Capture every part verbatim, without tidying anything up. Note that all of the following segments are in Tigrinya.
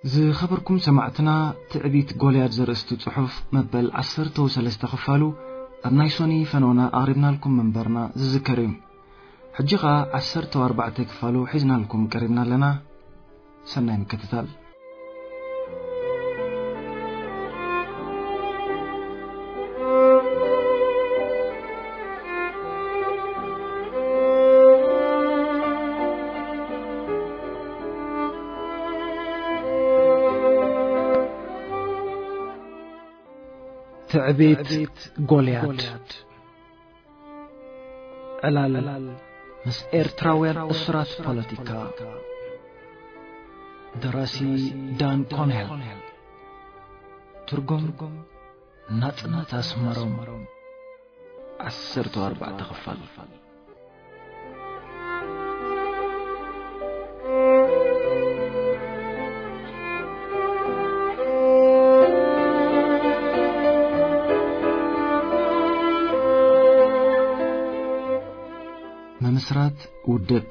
زي خبركم سمعتنا تعبيت جوليات زرستو صحف مبل عصرتو سلسته خفالو أبنايسوني فنونا قاربنا لكم منبرنا زذكريم حجيغا عصرتو أربعة كفالو حزنا لكم قربنا لنا سنة مكتتال تعبيت جوليات ألال مس إيرتراوير أسرات بوليتيكا دراسي دان كونيل ترجم ناتنا تاسمرم عسرت أربعة تغفل ممسرات ودب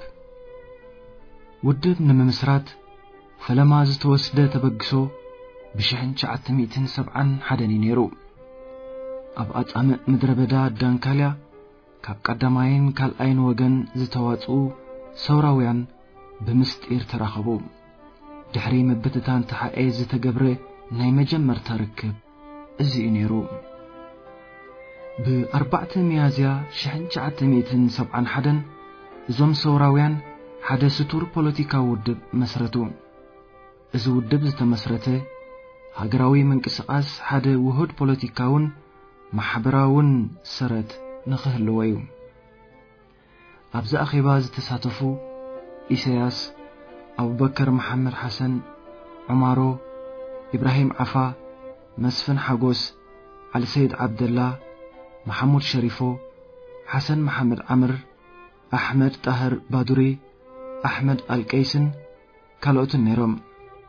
ودب نممسرات فلما زتوسده تبقسو بشحن شعت مئتين سبعا حدني نيرو أبقات أم مدربدا دانكاليا كاب قدماين كالأين وغن زتواتو سوراويان بمستئر تراخبو دحري مبتتان تحقي زتقبره ناي مجمر تركب ازي نيرو بأربعة ميازيا شحن شعت مئتين سبعا حدن زوم سوراويان حدا ستور بوليتيكا ودب مسرتو إذا ودب زتمسرته هاجراوي من كسقاس حدا وهود بوليتيكاون محبراون سرت نخهلويو أبزا أخيباز تساتفو إسياس أبو بكر محمد حسن عمارو إبراهيم عفا مسفن حاجوس علي سيد عبد الله محمود شريفو حسن محمد عمر أحمد طاهر بادوري أحمد القيسن كالوت النيروم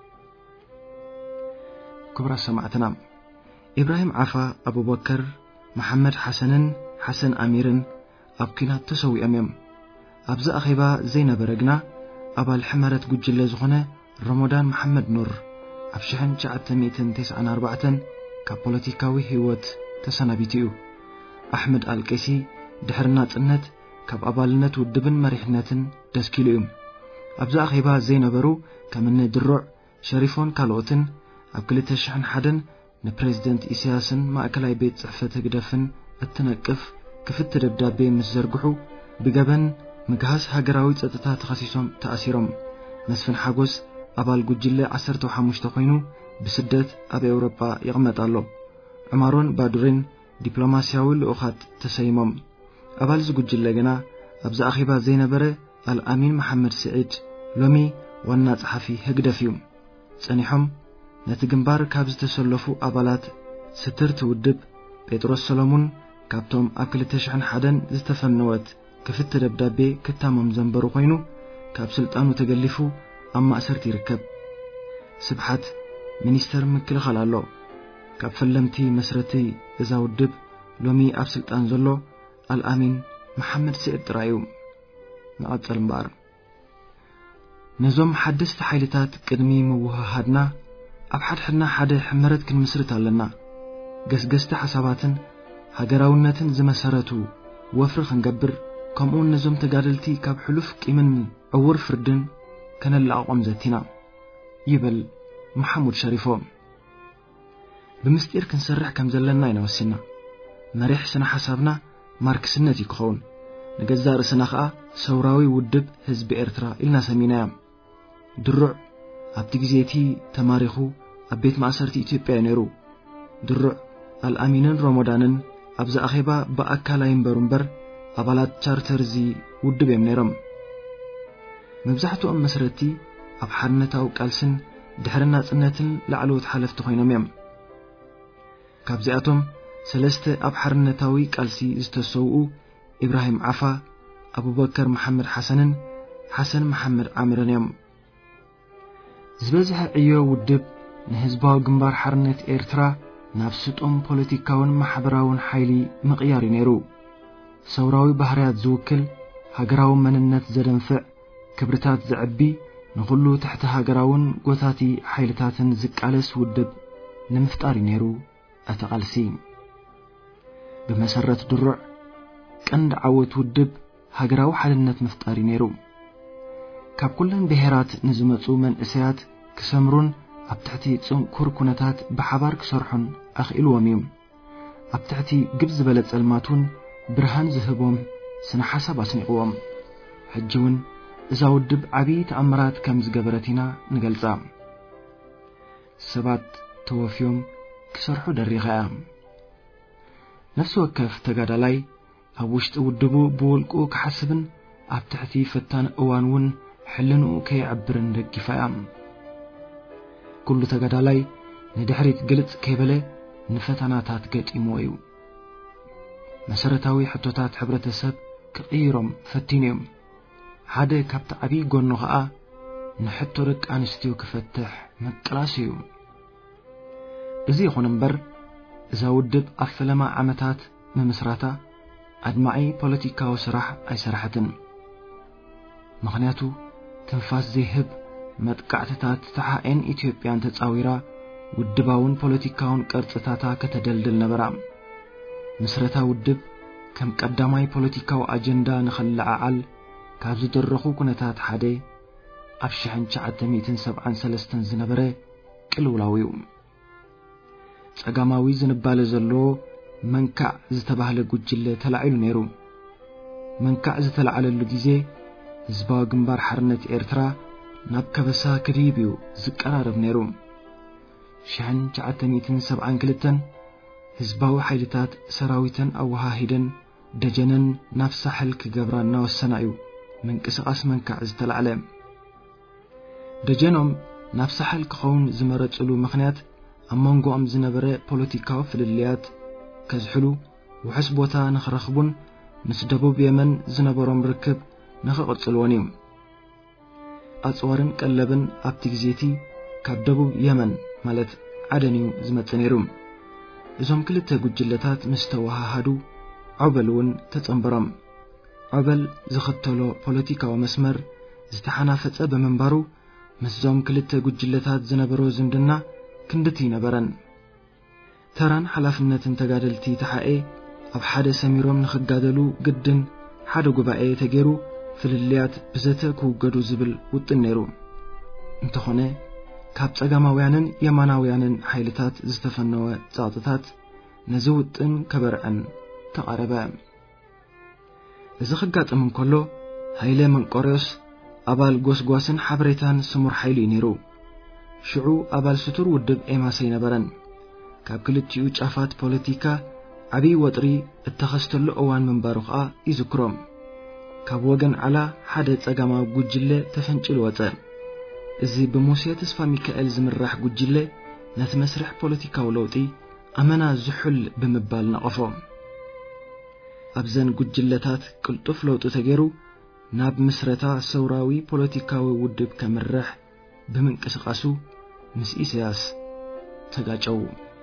كبرى سمعتنا إبراهيم عفا أبو بكر محمد حسن حسن أميرن أبكينا تسوي أميم أبزا أخيبا زينب برقنا أبا الحمرة قجل زغنة رمضان محمد نور أبشحن شعت مئتين تسعة أربعة كبوليتيكاوي هيوت تسنبيتيو أحمد القيسي دحرنا تنت كاب أبالنت ودبن مريحنتن دسكيليوم أبزا أخيبا زينبرو كمن درع شريفون كالوتن أبكلت الشحن حدن نبريزدنت إسياسن ما أكلاي بيت صحفة قدفن التنقف كفت دبدابي مسزرقحو بقبن مقهاس هاقراوي تتتا تخصيصهم تأثيرهم مسفن حاقوس أبال قجلة عسرتو حموش تقينو بسدت أبي أوروبا يغمت عمارون بادورين دبلوماسياوي لأخات تسيمم أبال زقجلة جنا أبزا أخيبا زينبرة الأمين محمد سعيد لومي وانا صحفي هقدفيوم سانيحم نتجنبار كابز تسلفو أبالات ستر تودب بيتروس سلمون كابتوم أكل تشحن حدن زتفنوت كفت دبدابي كتامم زنبرو قينو كاب سلطانو تقلفو أما أسرتي ركب سبحات منيستر مكل خلالو كاب فلمتي مسرتي إذا ودب لومي أب سلطان زلو الأمين محمد سعيد رايوم نقاط المبار نزوم حدثت حيلتات قدمي موههادنا أب حد حدنا حدا حمرت كن مسرت لنا قسقست حساباتن هاقراونتن زمسارتو وفر خنقبر كمون نزوم تقادلتي كاب حلوف كيمن أور فردن كان اللعقم زتنا يبل محمود شريفو بمستير كنسرح كم زلنا ينوسينا مريح سنة حسابنا ماركسنتي كخون نجزار سنخاء سوراوي ودب حزب إرترا إلنا سمينا درع أبتجزيتي تماريخو أبيت معسرتي إثيوبيا نيرو درع الأمينن رمضانن أبزا أخيبا بأكالاين برمبر أبالات تشارترزي ودب يمنيرم مبزحتو أم مسرتي أبحرنتاو كالسن دحرنا صنتن لعلوت حلفت خوينم يم كابزياتهم سلسته أبحرنتاوي كالسي استسوؤو إبراهيم عفا أبو بكر محمد حسن حسن محمد عامرن يم زبزح عيو ودب نهزباو جنبار حرنت إيرترا نفسطهم بوليتيكاون محبراون حيلي مقياري نيرو سوراوي بحريات زوكل هاقراو مننت زدنفع كبرتات زعبي نخلو تحت هاجراون قوتاتي حيلتاتن زكالس ودب نمفتار نيرو أتقالسي بمسرة درع كند عوت ودب هاجراو حالنت مفتار نيرو كاب كلن بهرات نزمتو من إسيات كسمرون أبتعتي تسون كوركونتات بحبار كسرحن أخيلو وميم أبتعتي جبز بلد الماتون برهان زهبهم سنة حسب أسنقوهم حجون إذا ودب عبي تأمرات كمز قبرتنا نقلزا سبات توفيهم كسرحو دريغا نفس وكف تقادلاي أبوشت ودبو بولقو كحسبن أبتعتي فتان أوانون حلنو كي عبرن رقفايام كل تقادلاي ندحريت قلت كيبله نفتاناتات قد إمويو مسارتاوي حتوتات حبرة السب كغيرهم فتينيهم حدا كابت عبي قونو غاء نحطو رك أنستيو كفتح مكلاسيو إزي خوننبر إذا ودب أفلما عمتات ممسراتا أدمعي بوليتيكاو سراح أي سراحتن مغنياتو تنفاس زيهب مدقعتتات تحاين إثيوبيان تتصاويرا ودباون بوليتيكاون قرصتاتا كتدلدل نبرام مسرتا ودب كم قداماي بوليتيكاو أجندا نخلععل كابز درخو كنتات حدي أبشحن شعتميتن سبعان سلستن زنبره كلولاويو سقاماوي زنبال زلو منكع زتباهل قجل تلعيلو نيرو منكع زتلعال اللقيزي زباو قنبار حرنة إرترا ناب كبسا كريبيو زكارارب نيرو شحن شعتميتن سبعان كلتن هزباو حيلتات سراويتن أو هاهدن دجنن نفس حلك قبران والسنايو من كسقاس منكع زتلعلم دجنهم نفس حلك خون زمرج ألو مخنيات أمانقو أم زنبري بوليتيكاو فلليات كزحلو وحسبوتا نخرخبون مسدبو بيمن زنبرم ركب نخقط سلوانيم أتصورن كاللبن أبتكزيتي كابدبو يمن مالت عدنيو زمتنيروم إذن كلتا قجلتات مستوها هادو عبلون تتنبرم عبل زخطلو بوليتيكاو مسمر زتحانا فتأ بمنبارو مسزوم كلتا قجلتات زنبرو زمدنا كندتي نبرن تران حلافنة تقادلتي تحقي أب حدا سميروم نخقادلو قدن حدا قبائي تقيرو فلليات بزتاكو قدو زبل وطنيرو انتخونه كاب تقاماويانن يماناويانن حيلتات زتفنوه تاطتات نزوطن كبرعن تقاربا إذا خقات من كله هايلي من قريس أبال قوس قواسن حبريتان سمر حيلي نيرو شعو أبال ستور ودب إيما سينبرن كاب كلتيو جافات بوليتيكا عبي وطري اتخستلو أوان من باروخا يذكرهم كاب وغن على حدا تقاما قجلة تفنجل وطا إزي بموسيا تسفى ميكائيل زمراح قجلة نتمسرح بوليتيكا ولوطي أمنا زحل بمبال نقفهم أبزن قجلتات كلطف لوطو تغيرو ناب مسرتا سوراوي بوليتيكاوي ودب كمرح بمنكسقاسو مس إسياس تقاجو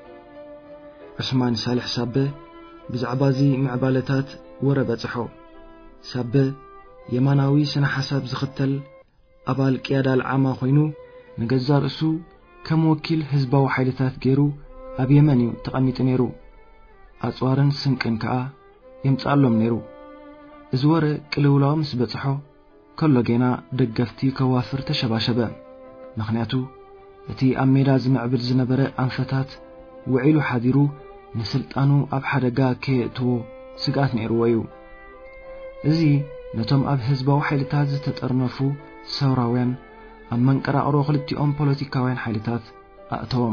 عثمان صالح سابه بزعبازي معبالتات وربطحو سابه يماناوي سنة حساب زختل أبال قيادة العامة خوينو نقزار اسو كموكيل حزباو حيلتات غيرو أب يمنيو تقميت نيرو أصوارن سنكن كا يمصالوم نيرو ازوره قلولاو مس بصحو كله جينا دغفتي كوافر تشباشبه مخنياتو اتي اميدا زمعبل زنبره انفتات وعيلو حاديرو نسلطانو اب حدغا كيتو سقات نيرويو ازي نتم اب حزباو حيلتات تطرنفو سوراوين امن قراقرو خلتيኦም ፖለቲካውያን حيلتات ااتوم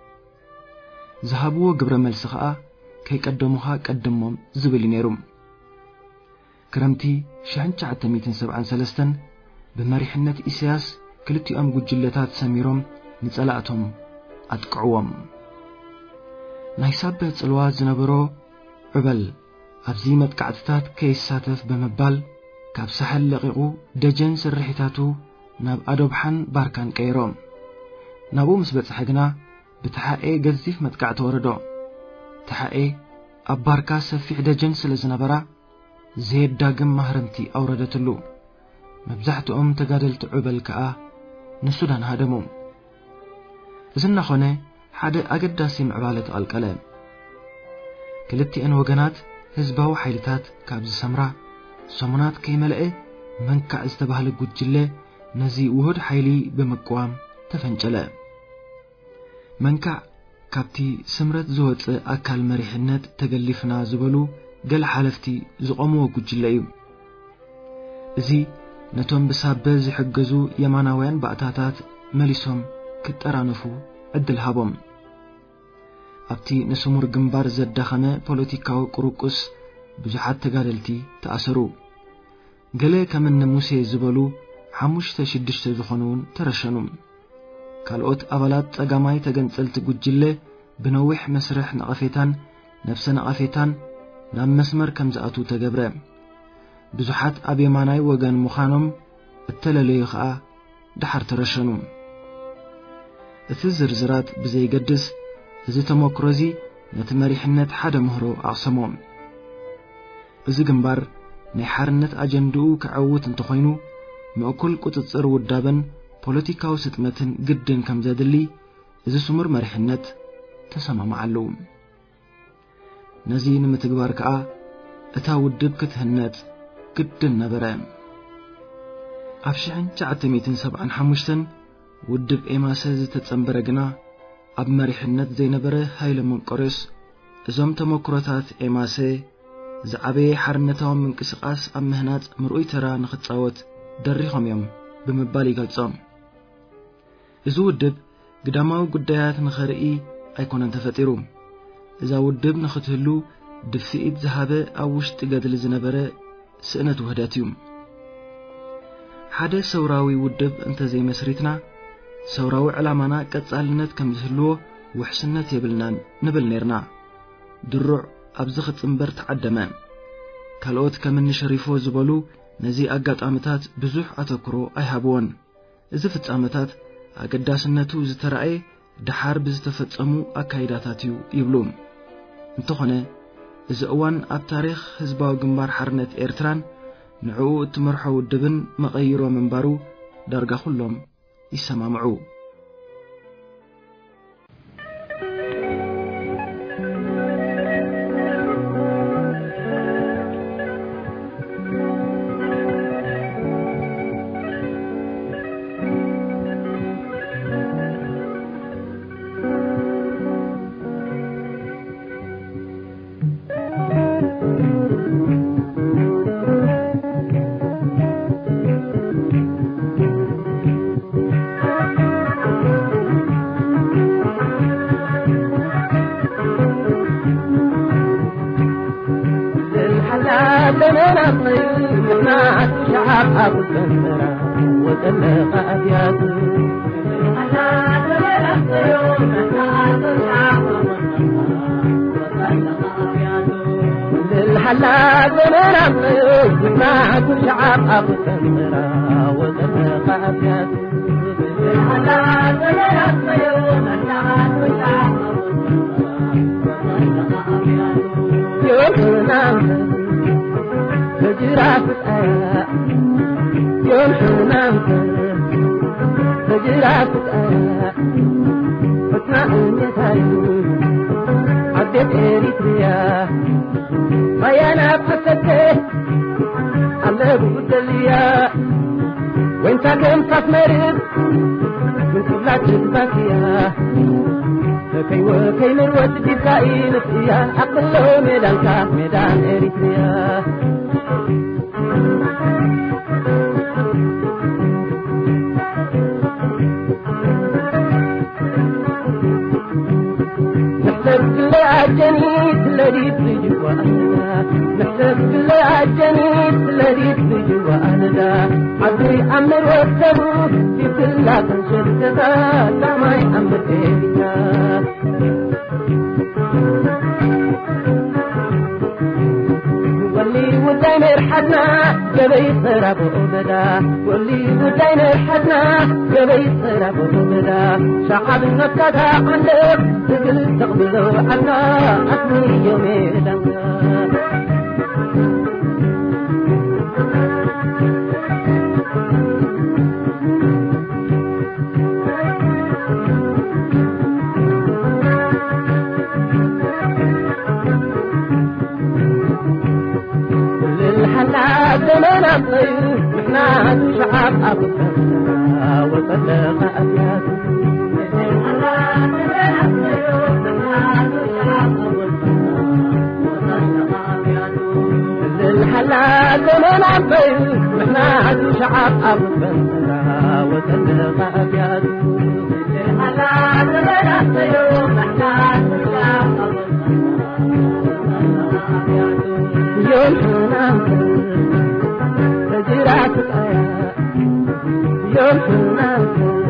ذهبوا ግብረ መልስ ኸአ ከይቀደሙኻ ቀደሞም ዝብል ነይሩም كرمتي شحن شعتميتن سبعان سلستن بمريحنة إسياس كلتي أم قجلتات سميروم نتسألاتهم أتقعوهم نايسابة تسألوات زنبرو عبل أبزيمت كعتتات كيس ساتف بمبال كاب سحل لغيقو دجن سرحيتاتو ناب أدوبحان باركان كيروم نابو مسبت حقنا بتحقي قذيف متقعت وردو تحقي أباركا سفيح دجن سلزنبرا زيد داقم مهرمتي أوردتلو مبزحت أم تقادلت عبل كأه ንሱዳን ሃደሙ እዝና ኾነ ሓደ ኣገዳሲ ምዕባለት ኣልቀለ ክልቲአን ወገናት ህዝባዊ ሓይልታት ካብ ዝሰምራ ሰሙናት ከይመልአ መንካዕ ዝተባህለ ጉጅለ ነዚ ውሁድ ሓይሊ በመቋም ተፈንጨለ መንካዕ ካብቲ ስምረት ዝወፅእ ኣካል መሪሕነት ተገሊፍና ዝበሉ ገለ ሓለፍቲ ዝቆምዎ ጉጅለ እዩ እዚ ነቶም ብሳበ ዝሕገዙ የማናውያን ባእታታት መሊሶም ክጠራነፉ ዕድል ሃቦም ኣብቲ ንስሙር ግንባር ዘዳኸመ ፖለቲካዊ ቁርቁስ ብዙሓት ተጋደልቲ ተኣሰሩ ገለ ከምነ ሙሴ ዝበሉ ሓሙሽተ ሽድሽተ ዝኾኑን ተረሸኑ ካልኦት ኣባላት ጸጋማይ ተገንጸልቲ ጉጅለ ብነዊሕ መስርሕ ነቐፌታን ነፍሰ ነቐፌታን ናብ መስመር ከም ዝኣቱ ተገብረ ብዙሓት ኣብ የማናይ ወገን ምዃኖም እተለለዩ ኸዓ ድሓር ተረሸኑ እቲ ዝርዝራት ብዘይገድስ እዚ ተሞክሮ እዚ ነቲ መሪሕነት ሓደ ምህሮ ኣቕሰሞም እዚ ግንባር ናይ ሓርነት ኣጀንድኡ ክዓውት እንተኾይኑ ምእኩል ቁፅፅር ውዳበን ፖለቲካዊ ስጥመትን ግድን ከም ዘድሊ እዚ ስሙር መሪሕነት ተሰማምዓሉ ነዚ ንምትግባር ከዓ እታ ውድብ ክትህነጥ ግድን ነበረ ኣብ ሽሕን ትሽዓተ ሚእትን ሰብዓን ሓሙሽተን ውድብ ኤማሰ ዝተጸንበረ ግና ኣብ መሪሕነት ዘይነበረ ሃይለ መንቆሬስ እዞም ተሞክሮታት ኤማሰ ዝዓበየ ሓርነታዊ ምንቅስቓስ ኣብ ምህናፅ ምርኡይ ተራ ንኽጻወት ደሪኾም እዮም ብምባል ይገልጾም እዚ ውድብ ግዳማዊ ጉዳያት ንኸርኢ ኣይኮነን ተፈጢሩ እዛ ውድብ ንኽትህሉ ድፍኢት ዝሃበ ኣብ ውሽጢ ገድሊ ዝነበረ ስእነት ውህደት እዩ ሓደ ሰውራዊ ውድብ እንተዘይመስሪትና ሰውራዊ ዕላማና ቀጻልነት ከም ዝህልዎ ውሕስነት የብልናን ንብል ነርና ድሩዕ ኣብዚ ኽጽምበር ተዓደመ ካልኦት ከምኒ ሸሪፎ ዝበሉ ነዚ ኣጋጣሚታት ብዙሕ ኣተኩሮ ኣይሃብዎን እዚ ፍጻመታት ኣገዳስነቱ ዝተረኣየ ድሓር ብዝተፈጸሙ ኣካይዳታት እዩ ይብሉ እንተኾነ እዚ እዋን ኣብ ታሪኽ ህዝባዊ ግንባር ሓርነት ኤርትራን ንዕኡ እትመርሖ ውድብን መቐይሮ መንባሩ ዳርጋ ኩሎም ይሰማምዑ نطير إحنا شعب أبونا وصدق أبيات الحلال نطير إحنا شعب أبونا وصدق أبيات الحلال نطير إحنا شعب يوم حنان تجرات الآيات يوم حنان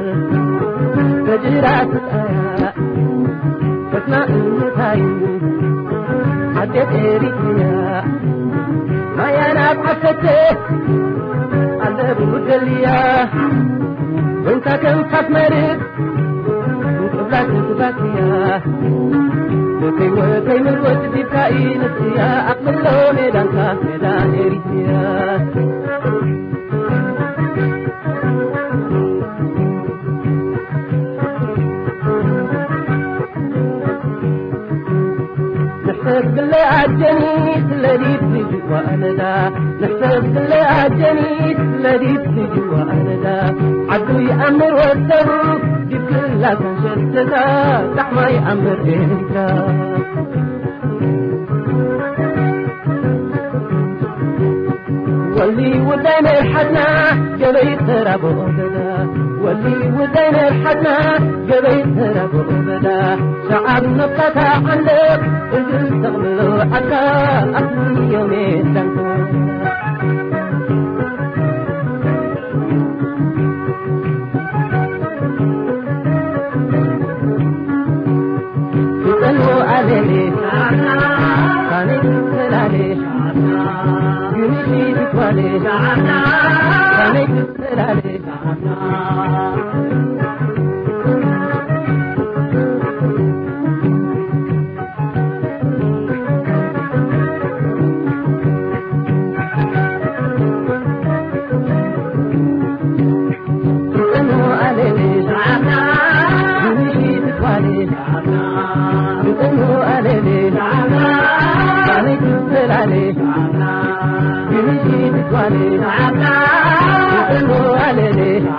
تجرات الآيات فتنا المتايم عدت إريتيا ما يناب حفتي على بودليا وانت كم خط مريض وقبلات انتباتيا وكي وكي من وجد بكائن السياء أقبل له ميدان كاس ميدان إريتيا نحسب بالله عالجنيس الذي بتجي وأنا دا نحسب بالله عالجنيس الذي بتجي وأنا دا عدو يأمر والسر بكل لا تنشتتا تحمى يأمر إنتا واللي ودينا الحدنا جبيت ربو أبدا واللي ودينا الحدنا جبيت ربو أبدا شعب نبقى عندك انزل تغملوا حتى أصلي يومين تنكو تنو عليه كانت تلالي يمشي بكوالي كانت تلالي تنو عليه يمشي بكوالي تنو عليه كانت تلالي يمشي بكوالي تنو عليه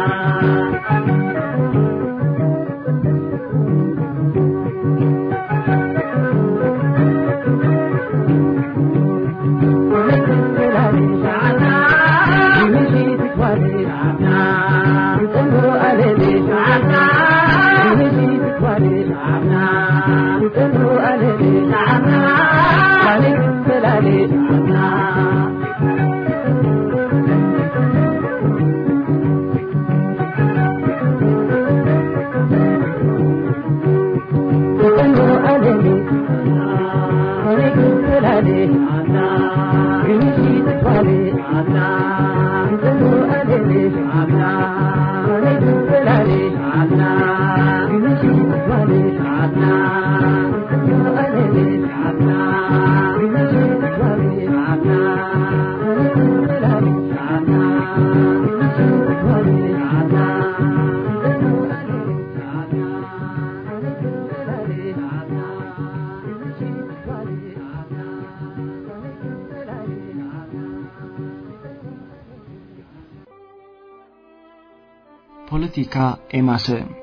ፖለቲካ ኤማሰ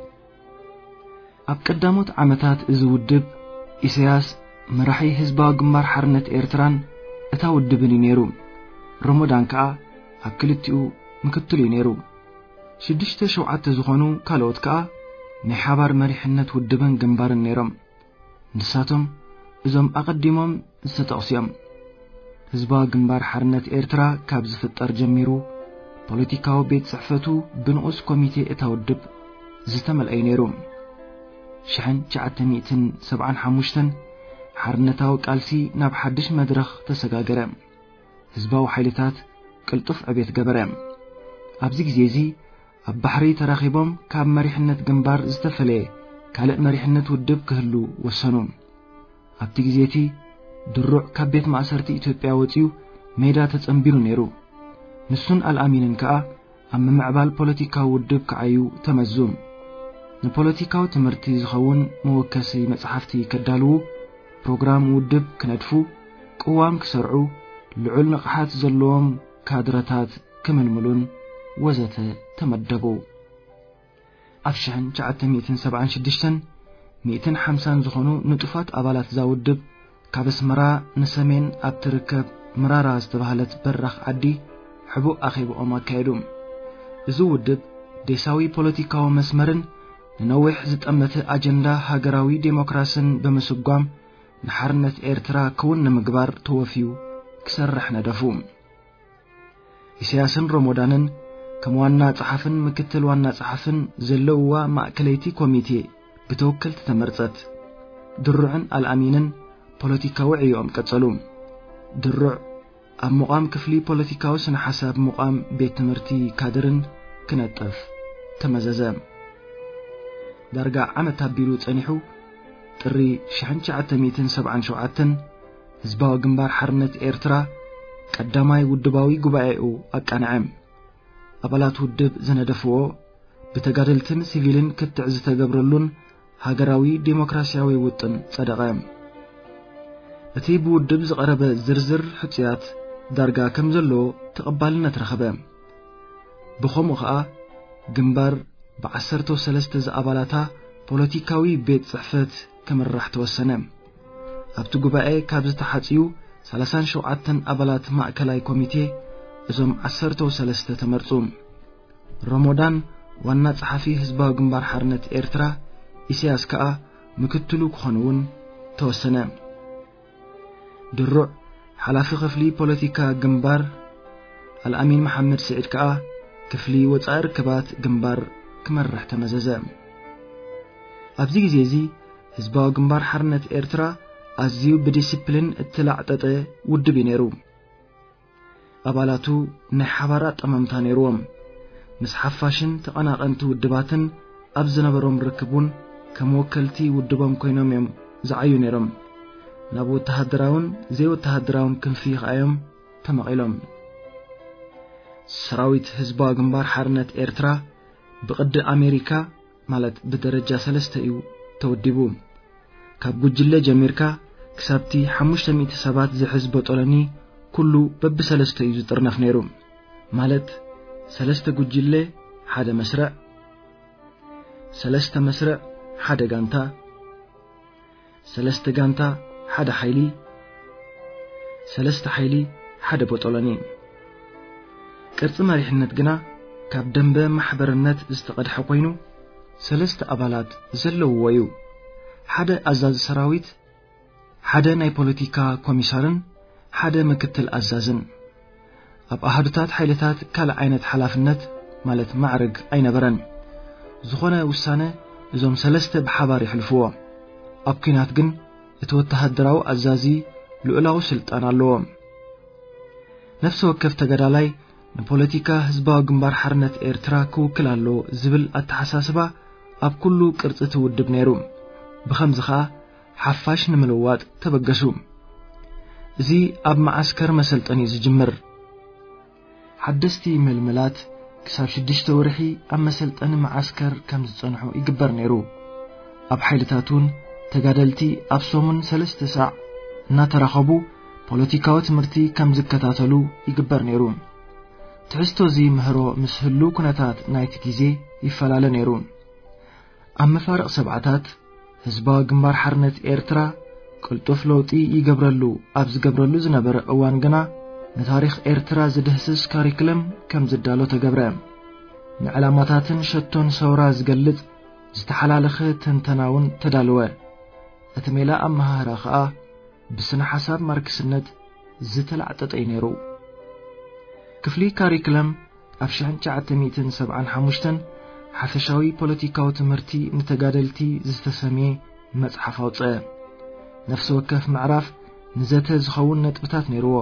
ኣብ ቀዳሞት ዓመታት እዚ ውድብ ኢሳያስ መራሒ ህዝባዊ ግንባር ሓርነት ኤርትራን እታ ውድብን ነይሩ ረመዳን ከዓ ኣብ ክልቲኡ ምክትል ነይሩ ሽዱሽተ ሸውዓተ ዝኾኑ ካልኦት ከዓ ናይ ሓባር መሪሕነት ውድብን ግንባርን ነይሮም ንሳቶም እዞም ኣቀዲሞም ዝተጠቕስዮም ህዝባዊ ግንባር ሓርነት ኤርትራ ካብ ዝፍጠር ጀሚሩ ፖለቲካዊ ቤት ጽሕፈቱ ብንኡስ ኮሚቴ እታ ውድብ ዝተመልአ ነይሩ ሽሕን ትሽዓተ ሰብዓን ሓሙሽተን ሓርነታዊ ቃልሲ ናብ ሓድሽ መድረኽ ተሰጋገረ ህዝባዊ ሓይልታት ቅልጡፍ ዕቤት ገበረ ኣብዚ ግዜ እዚ ኣብ ባሕሪ ተራኺቦም ካብ መሪሕነት ግንባር ዝተፈለየ ካልእ መሪሕነት ውድብ ክህሉ ወሰኑ ኣብቲ ግዜቲ ድሩዕ ካብ ቤት ማእሰርቲ ኢትዮጵያ ወፂኡ ሜዳ ተጸምቢሉ ነይሩ ንሱን አልአሚንን ከዓ ኣብ ምዕባል ፖለቲካዊ ውድብ ከዓዩ ተመዙም ንፖለቲካዊ ትምህርቲ ዝኸውን መወከሲ መጽሓፍቲ ከዳልዉ ፕሮግራም ውድብ ክነድፉ ቅዋም ክሰርዑ ልዑል ንቕሓት ዘለዎም ካድረታት ክምልምሉን ወዘተ ተመደቡ አፍሻን ቻዓተሚትን ሰብዓን ሽድሽተን ሚእትን ሓምሳን ዝኾኑ ንጡፋት አባላት ዛውድብ ካብ አስመራ ንሰሜን ኣብ ትርከብ ምራራ ዝተባህለት በራኽ ዓዲ ሕቡእ ኣኼብኦም ኣካየዱ እዚ ውድብ ዴሳዊ ፖለቲካዊ መስመርን ንነዊሕ ዝጠመተ አጀንዳ ሃገራዊ ዴሞክራሲን በመስጓም ንሓርነት ኤርትራ ክውን ንምግባር ተወፊዩ ክሰርሕ ነደፉ ኢሳያስን ረመዳንን ከም ዋና ጸሓፍን ምክትል ዋና ጸሓፍን ዘለውዋ ማእከለይቲ ኮሚቴ ብተወከልቲ ተመርጸት ድሩዕን አልአሚንን ፖለቲካዊ ዕዮም ቀጸሉ ድሩዕ ኣብ ሙቃም ክፍሊ ፖለቲካዊ ስነ ሓሳብ ሙቃም ቤት ትምህርቲ ካድርን ክነጠፍ ተመዘዘ ዳርጋ ዓመት ኣቢሉ ጸኒሑ ጥሪ ሺሕ ሸዓተሚትን ሰብዓን ሸውዓተን ህዝባዊ ግንባር ሓርነት ኤርትራ ቀዳማይ ውድባዊ ጉባኤኡ ኣቃንዐም አባላት ውድብ ዝነደፍዎ ብተጋደልትን ሲቪልን ክትዕ ዝተገብረሉን ሃገራዊ ዴሞክራሲያዊ ውጥን ጸደቀ እቲ ብውድብ ዝቀረበ ዝርዝር ሕጽያት ዳርጋ ከም ዘሎ ተቀባልነት ረኸበ ብኸምኡ ኸኣ ግንባር ብዓሰርተ ሰለስተ ዝኣባላታ ፖለቲካዊ ቤት ጽሕፈት ክምራሕ ተወሰነ ኣብቲ ጉባኤ ካብ ዝተሓጽዩ ሰላሳ ወሸውዓተ አባላት ማእከላይ ኮሚቴ እዞም ዓሰርተ ሰለስተ ተመርጹ ረመዳን ዋና ጸሓፊ ህዝባዊ ግንባር ሓርነት ኤርትራ ኢሳያስ ከኣ ምክትሉ ክኾኑውን ተወሰነ ድሩዕ ሓላፊ ክፍሊ ፖለቲካ ግንባር አልአሚን መሐመድ ስዒድ ከኣ ክፍሊ ወጻኢ ርክባት ግንባር ክመርሕ ተመዘዘ ኣብዚ ግዜ እዚ ህዝባዊ ግንባር ሓርነት ኤርትራ ኣዝዩ ብዲሲፕሊን እትላዕጠጠ ውድብ ነይሩ አባላቱ ናይ ሓባራ ጠመምታ ነይሮም ምስ ሓፋሽን ተቐናቐንቲ ውድባትን ኣብ ዝነበሮም ርክቡን ከም ወከልቲ ውድቦም ኮይኖም እዮም ዝዓዩ ነይሮም ናብ ወተሃደራውን ዘይወተሃደራውን ክንፊ ኸኣዮም ተመቒሎም ሰራዊት ህዝባዊ ግንባር ሓርነት ኤርትራ ብቅዲ አሜሪካ ማለት ብደረጃ ሰለስተ እዩ ተወዲቡ ካብ ጉጅለ ጀሚርካ ክሳብቲ ሓሙሽተ ሚእቲ ሰባት ዝሕዝ በጦለኒ ኩሉ በብሰለስተ እዩ ዝጥርነፍ ነይሩ ማለት ሰለስተ ጉጅለ ሓደ መስርዕ ሰለስተ መስርዕ ሓደ ጋንታ ሰለስተ ጋንታ ሓደ ሓይሊ ሰለስተ ሓይሊ ሓደ በጦለኒ ቅርጽ መሪሕነት ግና ካብ ደንበ ማሕበርነት ዝተቀድሐ ኮይኑ ሰለስተ አባላት ዘለውዎ እዩ ሓደ አዛዝ ሰራዊት ሓደ ናይ ፖለቲካ ኮሚሳርን ሓደ ምክትል አዛዝን ኣብ አሃዱታት ሓይልታት ካል ዓይነት ሓላፍነት ማለት ማዕርግ ኣይነበረን ዝኾነ ውሳነ እዞም ሰለስተ ብሓባር ይሕልፍዎ ኣብ ኩናት ግን እቲ ወተሃደራዊ አዛዚ ልኡላዊ ስልጣን ኣለዎ ነፍሲ ወከፍ ተገዳላይ ንፖለቲካ ህዝባዊ ግንባር ሓርነት ኤርትራ ክውክል ኣሎ ዝብል ኣተሓሳስባ ኣብ ኩሉ ቅርጽ ትውድብ ነይሩ ብኸምዚ ኸኣ ሓፋሽ ንምልዋጥ ተበገሱ እዚ ኣብ ማዓስከር መሰልጠኒ ዝጅምር ሓደስቲ መልመላት ክሳብ ሽዱሽተ ወርሒ ኣብ መሰልጠኒ ማዓስከር ከም ዝጸንሑ ይግበር ነይሩ ኣብ ሓይልታቱን ተጋደልቲ ኣብ ሶሙን ሰለስተ ሰዓት እናተራኸቡ ፖለቲካዊ ትምህርቲ ከም ዝከታተሉ ይግበር ነይሩ ትሕዝቶ እዚ ምህሮ ምስ ህሉ ኩነታት ናይቲ ግዜ ይፈላለ ነይሩ ኣብ መፋርቕ ሰብዓታት ህዝባዊ ግንባር ሓርነት ኤርትራ ቅልጡፍ ለውጢ ይገብረሉ ኣብ ዝገብረሉ ዝነበረ እዋን ግና ንታሪኽ ኤርትራ ዝድህስስ ካሪክለም ከም ዝዳሎ ተገብረ ንዕላማታትን ሸቶን ሰውራ ዝገልጽ ዝተሓላለኸ ትንተናውን ተዳለወ እቲ ሜላ ኣመሃራ ኸኣ ብስነ ሓሳብ ማርክስነት ዝተላዕጠጠ ነይሩ ክፍሊ ካሪክለም ኣብ ሺሕ ሸዓተሚትን ሰብዓን ሓሙሽተን ሓፈሻዊ ፖለቲካዊ ትምህርቲ ንተጋደልቲ ዝተሰምየ መጽሓፍ ኣውፅአ ነፍሲ ወከፍ ምዕራፍ ንዘተ ዝኸውን ነጥብታት ነይርዎ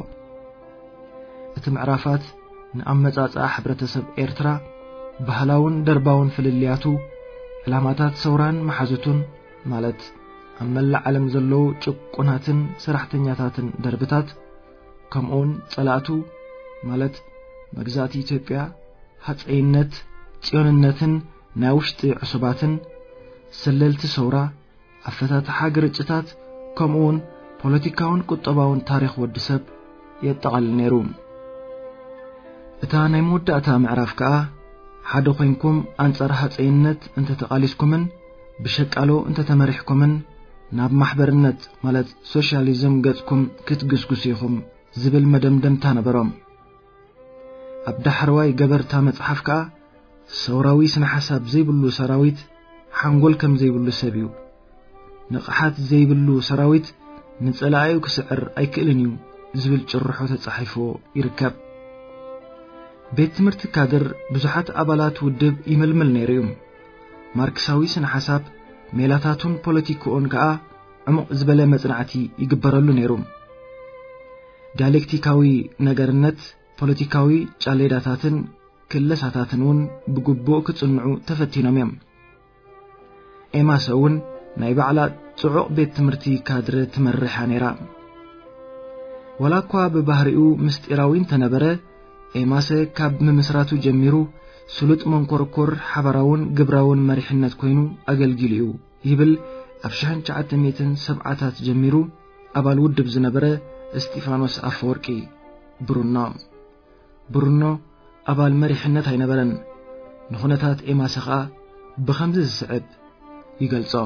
እቲ ምዕራፋት ንኣመጻጽኣ ሕብረተሰብ ኤርትራ ባህላውን ደርባውን ፍልልያቱ ዕላማታት ሰውራን መሓዙቱን ማለት ኣብ መላእ ዓለም ዘለዉ ጭቁናትን ሰራሕተኛታትን ደርብታት ከምኡውን ጸላእቱ ማለት መግዛእቲ ኢትዮጵያ ሃፀይነት ጽዮንነትን ናይ ውሽጢ ዕሱባትን ሰለልቲ ሰውራ ኣፈታትሓ ግርጭታት ከምኡውን ፖለቲካውን ቁጠባውን ታሪኽ ወዲ ሰብ የጠቓልል ነይሩ እታ ናይ መወዳእታ ምዕራፍ ከዓ ሓደ ኮይንኩም አንጻር ሃፀይነት እንተ ተቃሊስኩምን ብሸቃሎ እንተ ተመሪሕኩምን ናብ ማሕበርነት ማለት ሶሻሊዝም ገጽኩም ክትግስግሱ ኢኹም ዝብል መደምደምታ ነበሮም። ኣብ ዳሕርዋይ ገበርታ መጽሓፍ ከዓ ሰውራዊ ስነ ሓሳብ ዘይብሉ ሰራዊት ሓንጎል ከም ዘይብሉ ሰብ እዩ፣ ንቕሓት ዘይብሉ ሰራዊት ንጸላኣዩ ክስዕር ኣይክእልን እዩ ዝብል ጭርሖ ተጻሒፉ ይርከብ። ቤት ትምህርቲ ካድር ብዙሓት ኣባላት ውድብ ይምልምል ነይሩ እዩ። ማርክሳዊ ስነ ሓሳብ ሜላታቱን ፖለቲክኡን ከዓ ዕሙቕ ዝበለ መጽናዕቲ ይግበረሉ ነይሩ። ዲያሌክቲካዊ ነገርነት ፖለቲካዊ ጫሌዳታትን ክለሳታትን እውን ብግቡእ ክጽንዑ ተፈቲኖም እዮም። ኤማስ እውን ናይ ባዕላ ጽዑቕ ቤት ትምህርቲ ካድረ ትመርሓ ነይራ። ወላ እኳ ብባህሪኡ ምስጢራዊ እንተነበረ ኤማስ ካብ ምምስራቱ ጀሚሩ ስሉጥ መንኮርኮር ሓበራውን ግብራውን መሪሕነት ኮይኑ ኣገልጊሉ እዩ ይብል ኣብ ሺሕ ትሽዓተ ሚእትን ሰብዓታት ጀሚሩ ኣባል ውድብ ዝነበረ እስጢፋኖስ ኣፈወርቂ ብሩኖ ብሩኖ ኣባል መሪሕነት ኣይነበረን። ንኹነታት ኤማስ ከዓ ብኸምዚ ዝስዕብ ይገልጾም።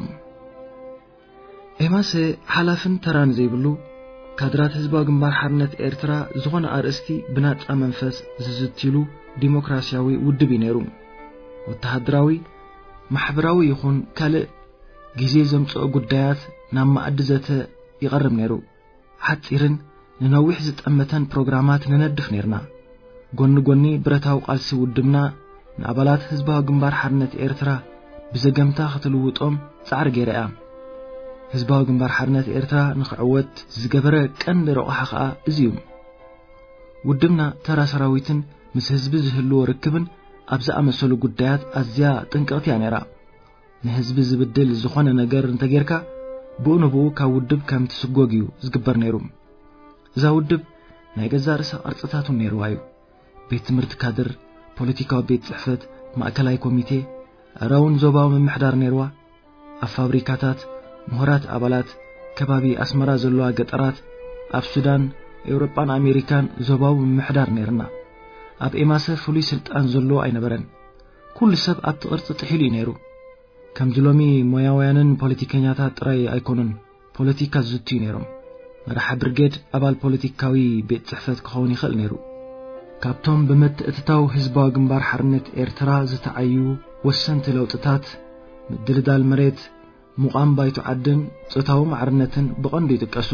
ኤማስ ሓላፍን ተራን ዘይብሉ ካድራት ህዝባዊ ግንባር ሓርነት ኤርትራ ዝኾነ ኣርእስቲ ብናጻ መንፈስ ዝዝትሉ ዲሞክራሲያዊ ውድብ ነይሩ። ወተሃደራዊ ማሕበራዊ ይኹን ካልእ ጊዜ ዘምጽኦ ጉዳያት ናብ ማዕዲ ዘተ ይቐርብ ነይሩ። ሓጺርን ንነዊሕ ዝጠመተን ፕሮግራማት ንነድፍ ነርና። ጎኒ ጎኒ ብረታዊ ቃልሲ ውድብና ንኣባላት ህዝባዊ ግንባር ሓርነት ኤርትራ ብዘገምታ ክትልውጦም ጻዕሪ ገይራ እያ። ህዝባዊ ግንባር ሓርነት ኤርትራ ንኽዕወት ዝገበረ ቀንዲ ረቕሓ ከዓ እዚዩ። ውድብና ተራ ሰራዊትን ምስ ህዝቢ ዝህልዎ ርክብን ኣብ ዝኣመሰሉ ጉዳያት ኣዝያ ጥንቅቕቲ እያ ነይራ። ንህዝቢ ዝብድል ዝኾነ ነገር እንተጌርካ ብኡ ንብኡ ካብ ውድብ ከም ትስጎግ እዩ ዝግበር ነይሩ። እዛ ውድብ ናይ ገዛ ርእሰ ቅርጽታቱን ነይርዋ እዩ። ቤት ትምህርቲ ካድር፣ ፖለቲካዊ ቤት ጽሕፈት፣ ማእከላዊ ኮሚቴ፣ ኣራውን ዞባዊ ምምሕዳር ነይርዋ። ኣብ ፋብሪካታት ምሁራት ኣባላት ከባቢ ኣስመራ ዘለዋ ገጠራት ኣብ ሱዳን፣ ኤውሮጳን ኣሜሪካን ዞባዊ ምምሕዳር ነይርና። ኣብ ኤማስ ፍሉይ ስልጣን ዘለዎ ኣይነበረን። ኩሉ ሰብ ኣብቲ ቅርጽ ጥሒሉ እዩ ነይሩ። ከምዚ ሎሚ ሞያውያንን ፖለቲከኛታት ጥራይ ኣይኮኑን፣ ፖለቲካ ዝዝትዩ ነይሮም። መራሒ ብርጌድ ኣባል ፖለቲካዊ ቤት ጽሕፈት ክኸውን ይኽእል ነይሩ። ካብቶም ብምትእትታው ህዝባዊ ግንባር ሓርነት ኤርትራ ዝተዓዩ ወሰንቲ ለውጥታት ምድልዳል መሬት፣ ሙቓም ባይቶ ዓድን ጾታዊ ማዕርነትን ብቐንዱ ይጥቀሱ።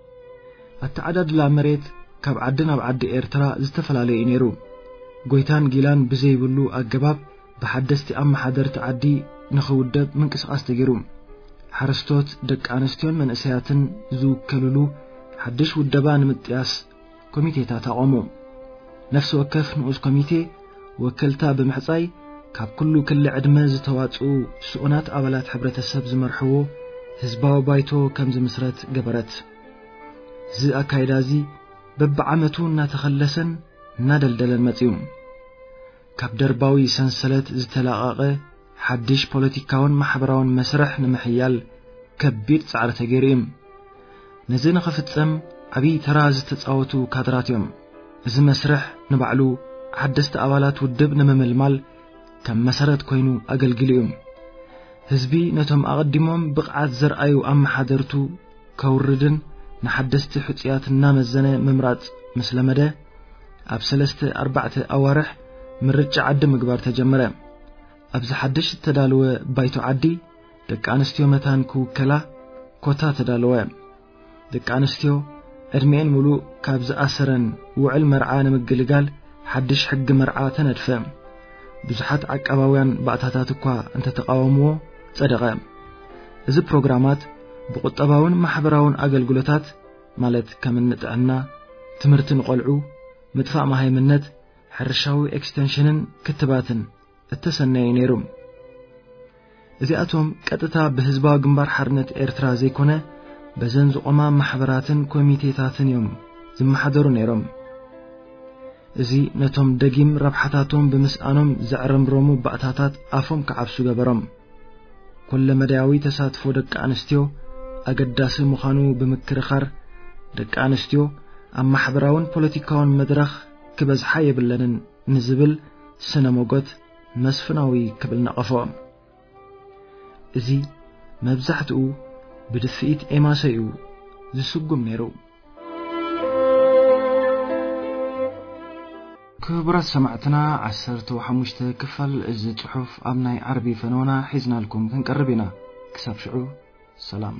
ኣተዓዳድላ መሬት ካብ ዓዲ ናብ ዓዲ ኤርትራ ዝተፈላለየ ነይሩ። ጎይታን ጊላን ብዘይብሉ ኣገባብ ብሓደስቲ ኣመሓደርቲ ዓዲ ንኽውደብ ምንቅስቓስ ተገይሩ። ሓረስቶት ደቂ ኣንስትዮን መንእሰያትን ዝውከልሉ ሓድሽ ውደባ ንምጥያስ ኮሚቴታት ኣቆሙ። ነፍሲ ወከፍ ንኡስ ኮሚቴ ወከልታ ብምሕጻይ ካብ ኩሉ ክሊ ዕድመ ዝተዋጽኡ ስኡናት ኣባላት ሕብረተሰብ ዝመርሕዎ ህዝባዊ ባይቶ ከም ዝምስረት ገበረት። እዚ ኣካይዳ እዚ በብዓመቱ እናተኸለሰን እናደልደለን መጺኡ። ካብ ደርባዊ ሰንሰለት ዝተላቐቐ ሓድሽ ፖለቲካውን ማሕበራውን መስርሕ ንምሕያል ከቢድ ጻዕሪ ተገይሩ እዩ። ነዚ ንኽፍጸም ዓብዪ ተራ ዝተጻወቱ ካድራት እዮም። እዚ መስርሕ ንባዕሉ ሓደስቲ ኣባላት ውድብ ንምምልማል ከም መሰረት ኮይኑ ኣገልግሉ እዩ። ህዝቢ ነቶም ኣቐዲሞም ብቕዓት ዘርኣዩ ኣመሓደርቱ ከውርድን ንሓደስቲ ሕፅያት እናመዘነ ምምራጽ ምስ ለመደ ኣብ ሰለስተ ኣርባዕተ ኣዋርሕ ምርጫ ዓዲ ምግባር ተጀመረ። ኣብዚ ሓድሽ ተዳለወ ባይቶ ዓዲ ደቂ ኣንስትዮ መታን ክውከላ ኮታ ተዳለወ። ደቂ ኣንስትዮ ዕድሜን ሙሉእ ካብ ዝኣሰረን ውዕል መርዓ ንምግልጋል ሓድሽ ሕጊ መርዓ ተነድፈ። ብዙሓት ዓቀባውያን ባእታታት እኳ እንተተቃወምዎ ጸደቐ። እዚ ፕሮግራማት ብቁጠባውን ማሕበራውን ኣገልግሎታት ማለት ከም ንጥዕና፣ ትምህርቲ ንቆልዑ፣ ምጥፋእ ማሃይምነት፣ ሕርሻዊ ኤክስቴንሽንን ክትባትን እተሰነየ ነይሩ። እዚኣቶም ቀጥታ ብህዝባዊ ግንባር ሓርነት ኤርትራ ዘይኮነ በዘን ዝቆማ ማሕበራትን ኮሚቴታትን እዮም ዝመሓደሩ ነይሮም። እዚ ነቶም ደጊም ረብሓታቶም ብምስኣኖም ዘዕረምረሙ ባእታታት ኣፎም ከዓብሱ ገበሮም። ኩለ መዳያዊ ተሳትፎ ደቂ ኣንስትዮ ኣገዳሲ ምዃኑ ብምክርኻር ደቂ ኣንስትዮ ኣብ ማሕበራውን ፖለቲካውን መድረኽ ክበዝሓ የብለንን ንዝብል ስነ ሞጎት መስፍናዊ ክብል ነቐፎም እዚ መብዛሕትኡ ብድፍኢት ኤማሰዩ ዝስጉም ነይሩ ክቡራት ሰማዕትና عشرة وخمسة ክፋል እዚ ጽሑፍ ኣብ ናይ ዓረቢ ፈኖና ሒዝናልኩም ክንቀርብ ኢና ክሳብ ሽዑ ሰላም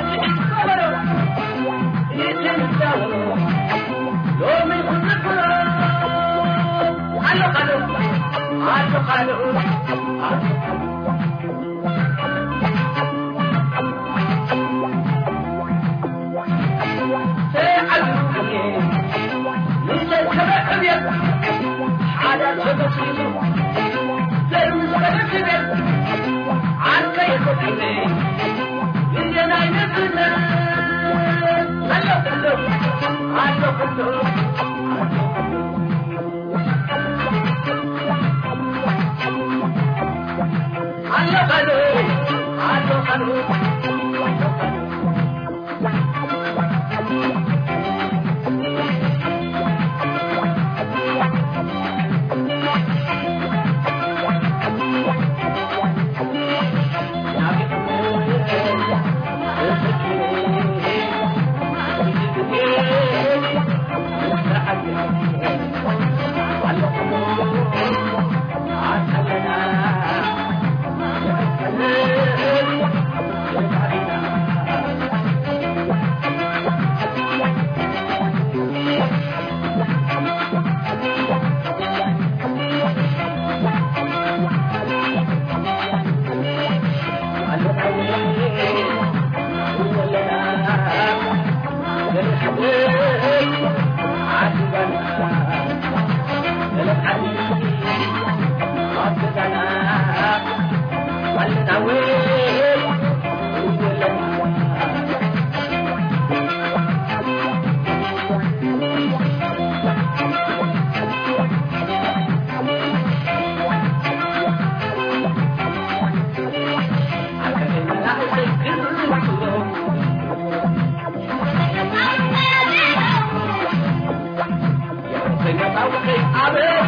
يوم Amen.